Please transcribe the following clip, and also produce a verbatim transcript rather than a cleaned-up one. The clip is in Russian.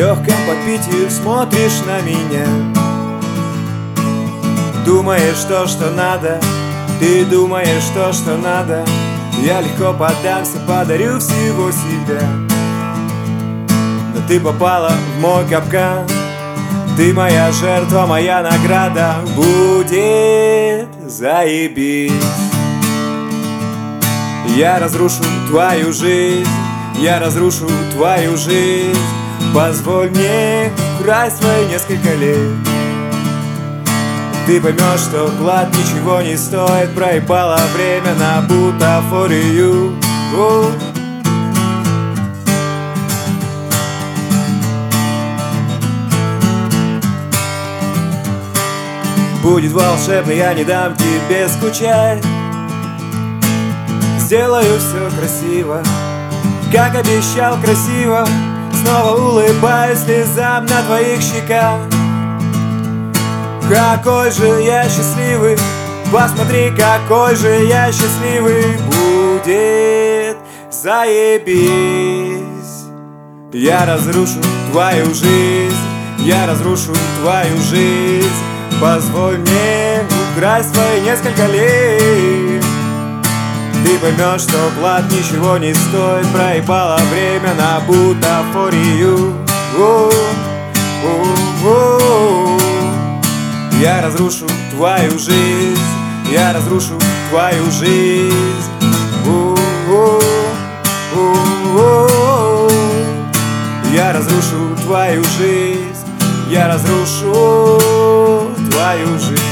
легком подпитии смотришь на меня. Думаешь то, что надо, ты думаешь то, что надо. Я легко поддамся, подарю всего себя. Но ты попала в мой капкан. Ты моя жертва, моя награда. Будет заебись. Я разрушу твою жизнь, я разрушу твою жизнь. Позволь мне украсть твои несколько лет. Ты поймешь, что клад ничего не стоит. Проебало время на бутафорию. Будет волшебно, я не дам тебе скучать. Сделаю все красиво, как обещал красиво. Снова улыбаюсь слезам на твоих щеках. Какой же я счастливый, посмотри, какой же я счастливый. Будет заебись. Я разрушу твою жизнь, я разрушу твою жизнь. Позволь мне украсть твои несколько лет. Ты поймешь, что клад ничего не стоит. Проебало время на бутафорию. Я разрушу твою жизнь, я разрушу твою жизнь. Я разрушу твою жизнь, я разрушу твою жизнь.